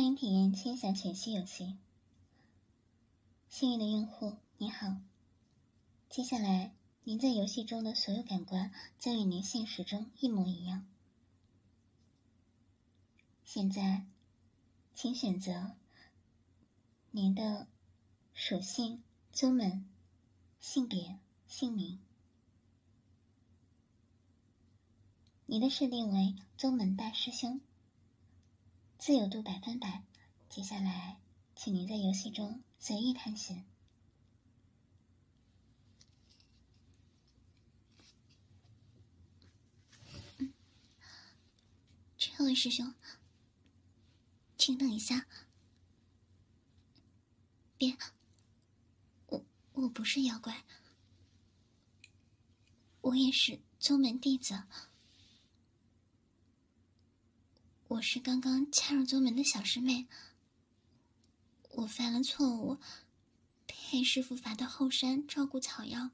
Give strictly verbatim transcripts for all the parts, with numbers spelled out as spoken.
欢迎体验千想全息游戏。幸运的用户，你好。接下来，您在游戏中的所有感官将与您现实中一模一样。现在，请选择您的属性、宗门、性别、姓名。你的设定为宗门大师兄，自由度百分百。接下来，请您在游戏中随意探险。 嗯，这位师兄，请等一下。别，我我不是妖怪，我也是宗门弟子。我是刚刚加入宗门的小师妹，我犯了错误，被师父罚到后山照顾草药。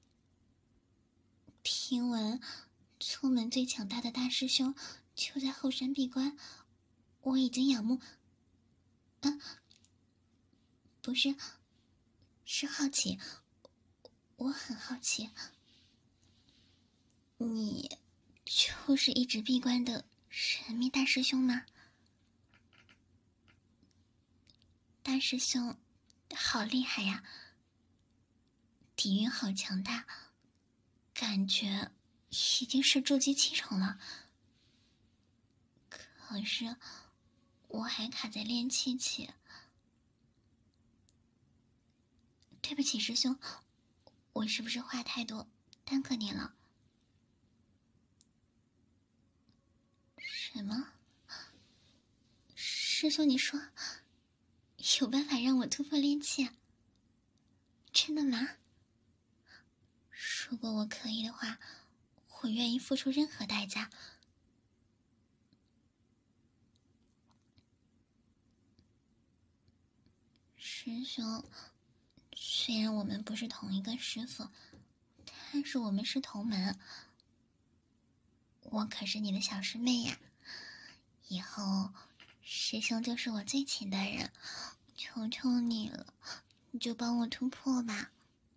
听闻宗门最强大的大师兄就在后山闭关，我已经仰慕……啊，不是，是好奇，我很好奇，你就是一直闭关的神秘大师兄吗？大师兄好厉害呀，底蕴好强大，感觉已经是筑基七重了。可是我还卡在炼气期。对不起师兄，我是不是话太多耽搁你了？什么？师兄你说有办法让我突破炼气？真的吗？如果我可以的话，我愿意付出任何代价。师兄，虽然我们不是同一个师父，但是我们是同门。我可是你的小师妹呀，以后师兄就是我最亲的人，求求你了，你就帮我突破吧。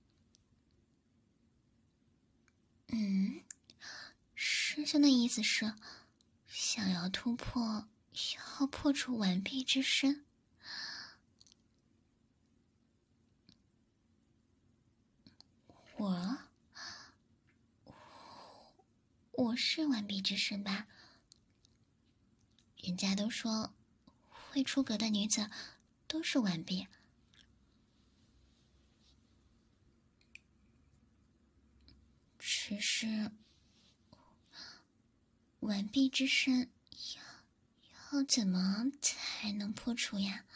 嗯，师兄的意思是想要突破，要破除完璧之身。我我是完璧之身吧？人家都说会出阁的女子都是完璧。只是完璧之身要要怎么才能破除呀？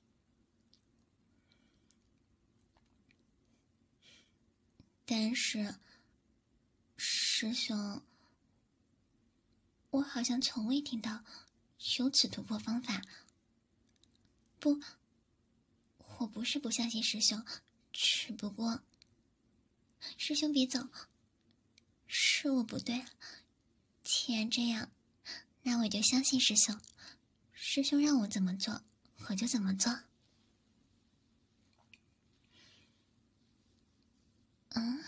但是师兄，我好像从未听到有此突破方法。不，我不是不相信师兄，只不过……师兄别走，是我不对。既然这样，那我就相信师兄。师兄让我怎么做，我就怎么做。嗯，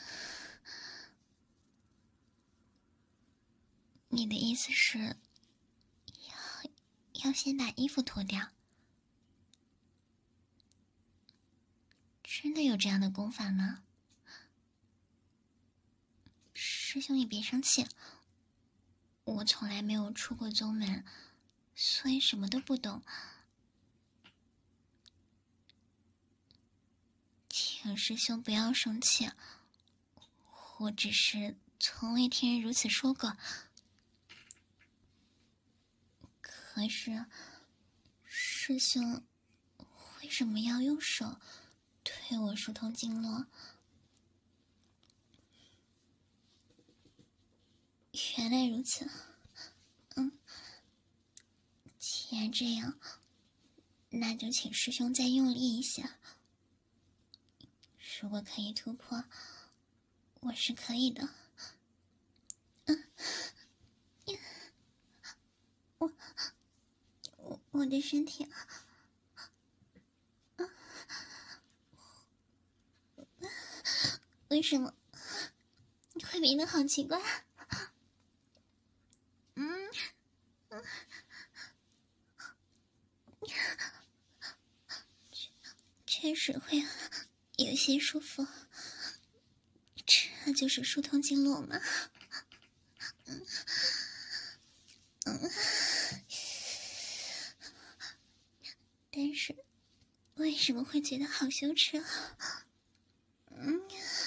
你的意思是要要先把衣服脱掉？真的有这样的功法吗？师兄你别生气，我从来没有出过宗门，所以什么都不懂。请师兄不要生气，我只是从未听人如此说过。可是师兄为什么要用手推我疏通经络？原来如此。嗯，既然这样，那就请师兄再用力一些。如果可以突破，我是可以的。嗯，我我我的身体为什么会变得好奇怪？嗯嗯，确实会有些舒服，这就是疏通经络吗？嗯嗯，但是为什么会觉得好羞耻啊？嗯，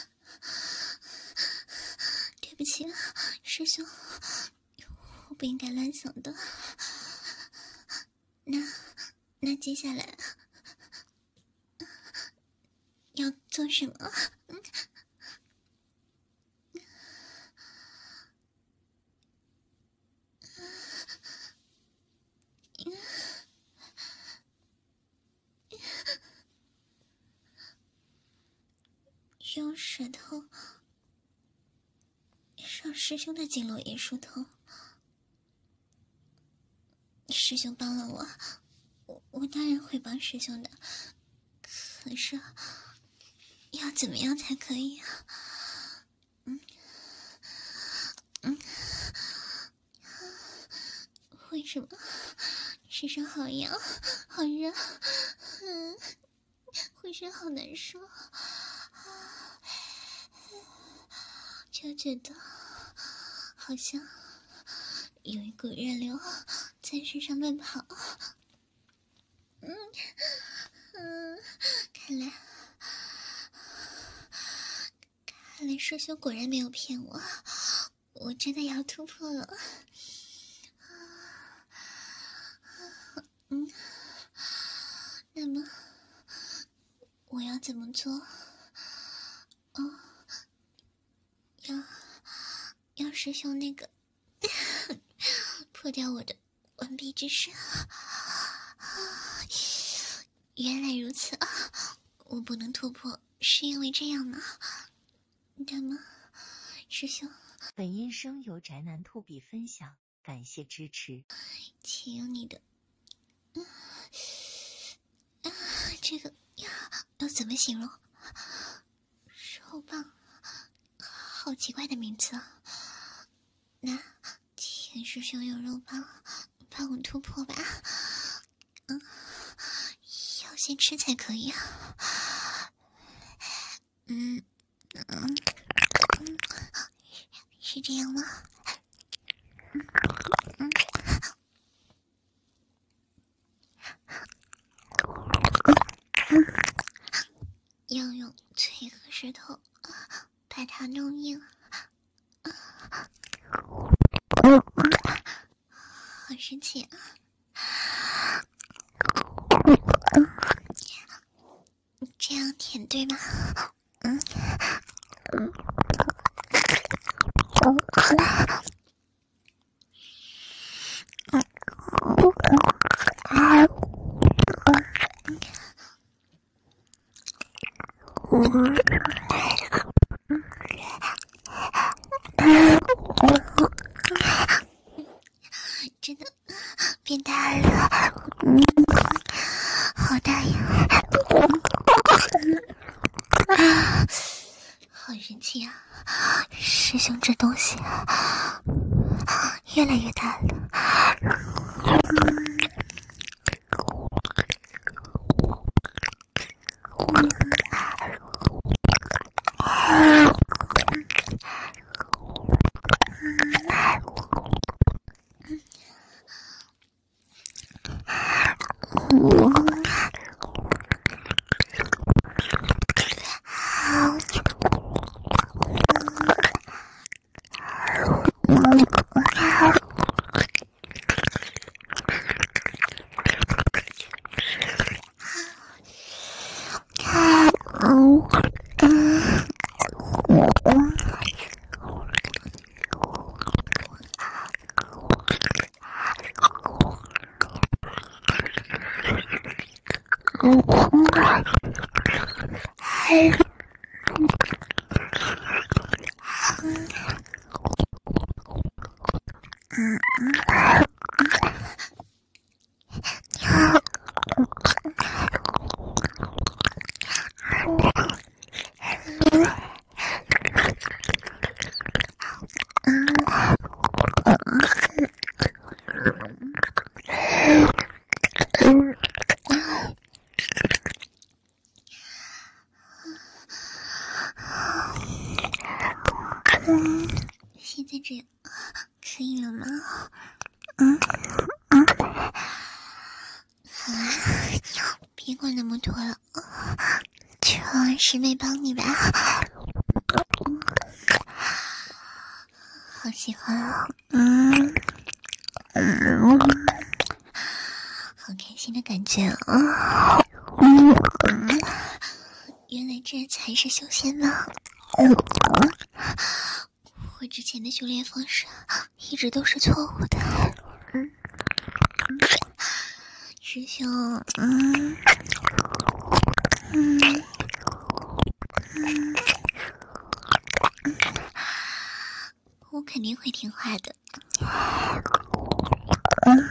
对不起，师兄，我不应该乱想的。那那接下来要做什么？嗯用舌头让师兄的经络也疏通。师兄帮了我，我我当然会帮师兄的。可是要怎么样才可以啊？嗯嗯，为什么身上好痒好热？嗯，浑身好难受，就觉得好像有一股热流在身上奔跑。嗯嗯，看来看来师兄果然没有骗我，我真的要突破了。嗯，那么我要怎么做？哦，要要师兄那个破掉我的完璧之身。原来如此啊！我不能突破，是因为这样吗？那么，师兄， 本音声由宅男兔比分享，感谢支持。 请用你的，嗯啊，这个要要怎么形容？肉棒，好奇怪的名字啊！那请师兄用肉棒帮我突破吧。嗯，要先吃才可以啊。嗯嗯嗯，是这样吗？嗯嗯，要用腿和舌头把它弄硬。好神奇啊！这样舔对吗？嗯嗯真的变大了，嗯，好大呀！啊，好神奇啊！师兄这东西越来越大了。 别管那么多了，求师妹帮你吧。好喜欢，嗯嗯，好开心的感觉啊！嗯嗯，原来这才是修仙呢。嗯，我之前的修炼方式一直都是错误的。嗯，师兄，嗯嗯嗯，我肯定会听话的。嗯，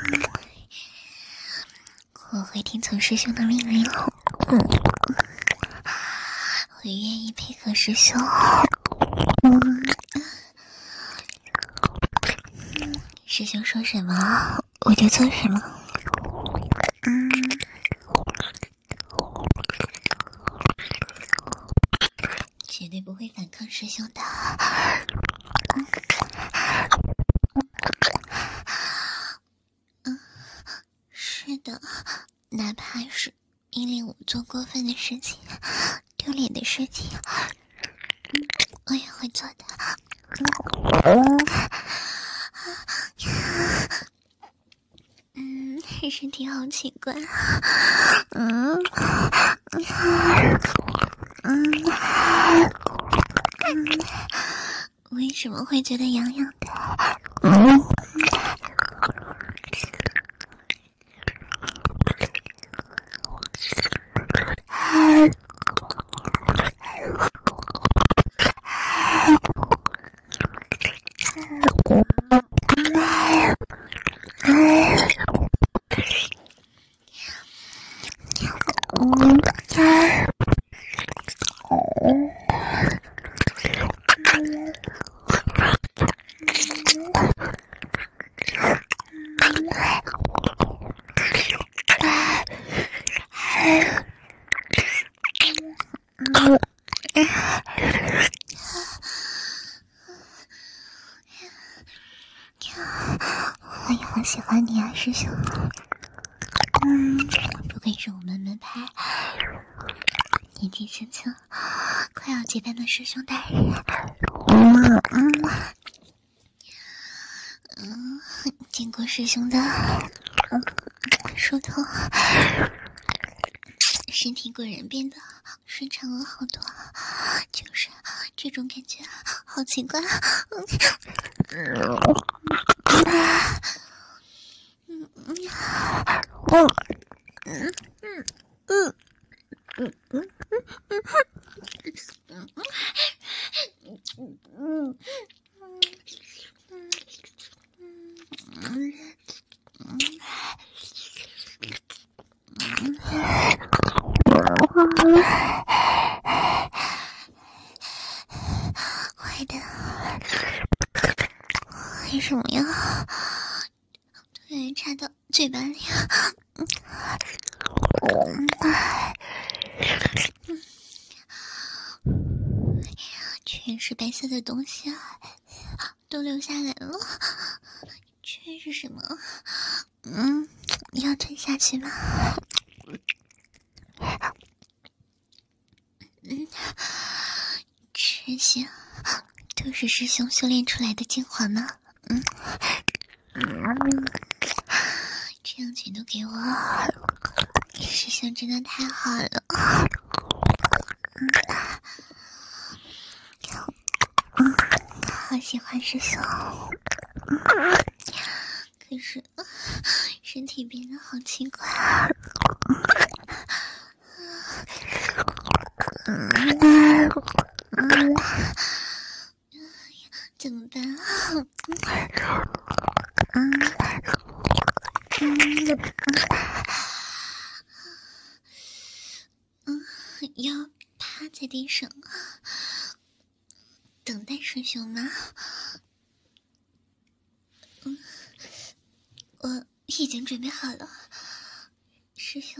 我会听从师兄的命令。嗯，我愿意配合师兄。嗯，师兄说什么我就做什么。嗯，绝对不会反抗师兄的。嗯，是的，哪怕是命令我做过分的事情、丢脸的事情，我也会做的。嗯，身体好奇怪。嗯嗯嗯，为什么会觉得痒痒的？嗯。我也很喜欢你啊，师兄。嗯，不愧是我们门派年纪轻轻快要结伴的师兄大人。嗯嗯嗯，经过师兄的疏通，身体果然变得顺畅了好多，就是这种感觉好奇怪。嗯嗯嗯嗯嗯嗯嗯嗯嗯坏的，为什么呀？突然插到嘴巴里。全是白色的东西啊，都流下来了。这是什么？嗯，要吞下去吗？嗯，这些都是师兄修炼出来的精华呢。嗯嗯，这样全都给我，师兄真的太好了。嗯嗯，好喜欢师兄。嗯，可是身体变得好奇怪。嗯嗯，怎么办啊？嗯嗯嗯，要趴在地上等待师兄吗？嗯，我已经准备好了，师兄。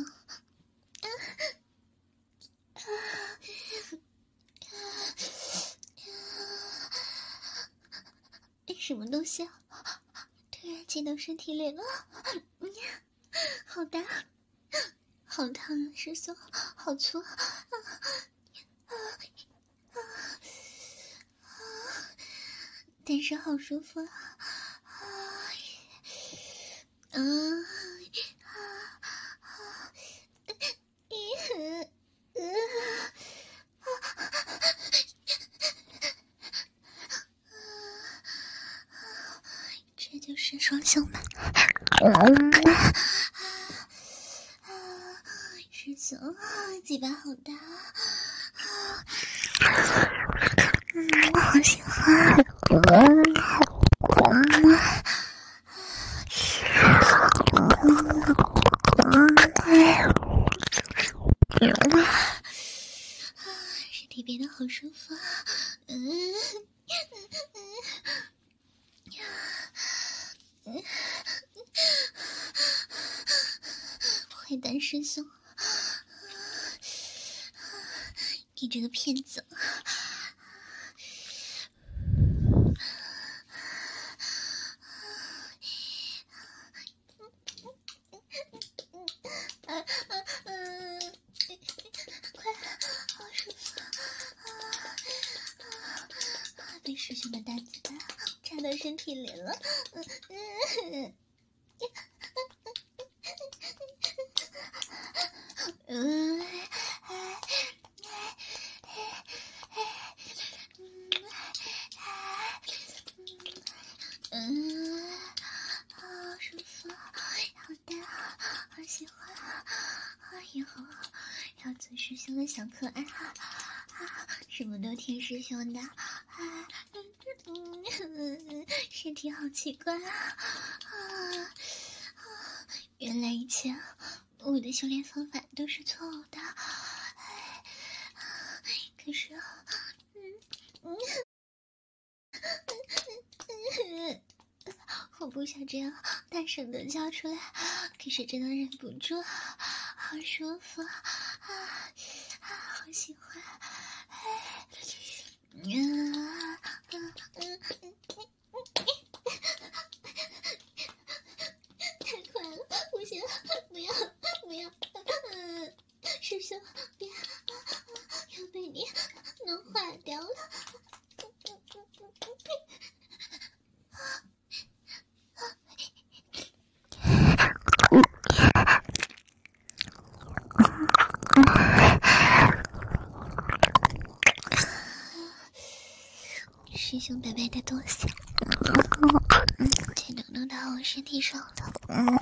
什么东西啊？突然进到身体里了，嗯，好大， 好烫啊，师兄，好粗啊！啊啊啊！但是好舒服啊！啊啊啊啊！咦呃这就是双胸吧？师兄，嘴巴好大啊！嗯，我好喜欢。身体变得好舒服啊！嗯嗯坏蛋师兄，你这个骗子！快，好舒服啊！被师兄的大嘴巴插到身体里了，嗯嗯嗯，嗯，好舒服，好大，好喜欢啊！以后要做师兄的小可爱啊！啊，什么都听师兄的啊！嗯，身体好奇怪啊！啊！原来以前我的修炼方法都是错误的，哎，可是，嗯嗯，我不想这样大声的叫出来，可是真的忍不住，好舒服啊啊，好喜欢，哎，嗯啊嗯嗯嗯。太快了，不行，不要，不要，嗯，师兄，别，要被你弄坏掉了。师兄白白的东西，全都弄到我身体上了。嗯